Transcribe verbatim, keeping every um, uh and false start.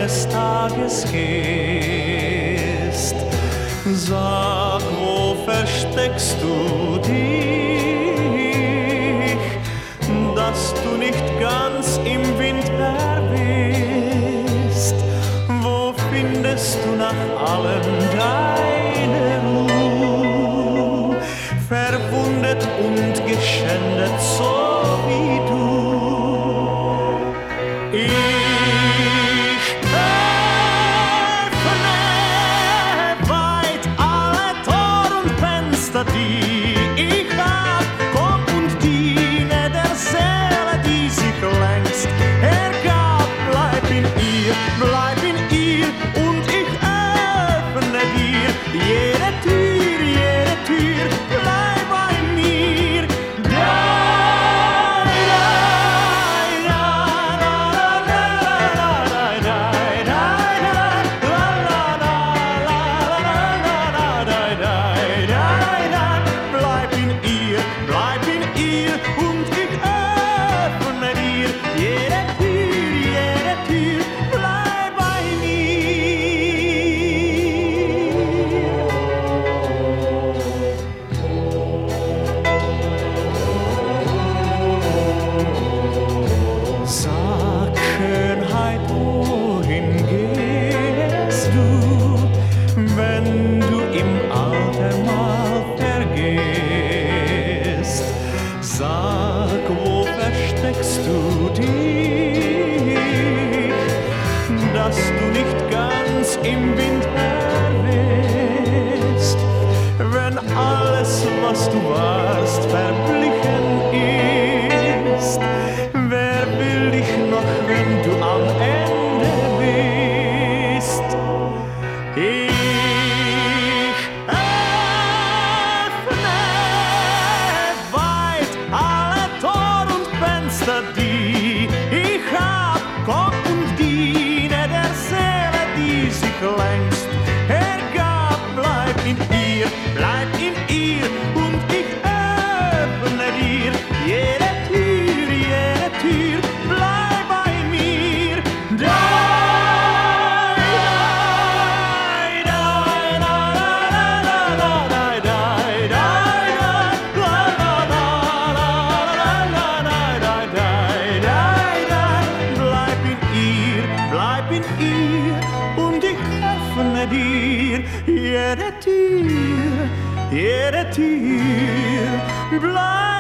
eines Tages gehst. Sag, wo versteckst du dich, dass du nicht ganz im Wind verwehst? Wo findest du nach allem deine Ruhe, verwundet und geschändet so wie du? Ich öffne weit alle Tor und Fenster, die ich hab, komm und diene der Seele, die sich längst ergab. Bleib in ihr, bleib in ihr und ich öffne dir jede Tür, jede Tür, bleib bei mir. Bleib in ihr, bleib in ihr und ich öffne dir jede Tür, jede Tür, bleib bei mir. Sag, Schönheit, wohin gehst du, wenn du im Alter mal vergehst? Sag, wo versteckst du dich, dass du nicht ganz im Wind verwehst? Wenn alles, was du warst, verblichen ist, wer will dich noch, wenn du am Ende bist? Ich öffne weit alle Tor und Fenster, die ich hab, komm und diene der Seele, die sich längst ergab. Bleib in ihr, bleib in ihr und ich öffne dir jede Tür, jede Tür, bleib bei mir. Bleib in ihr, bleib in ihr und ich öffne dir jede Tür, jede Tür, bleib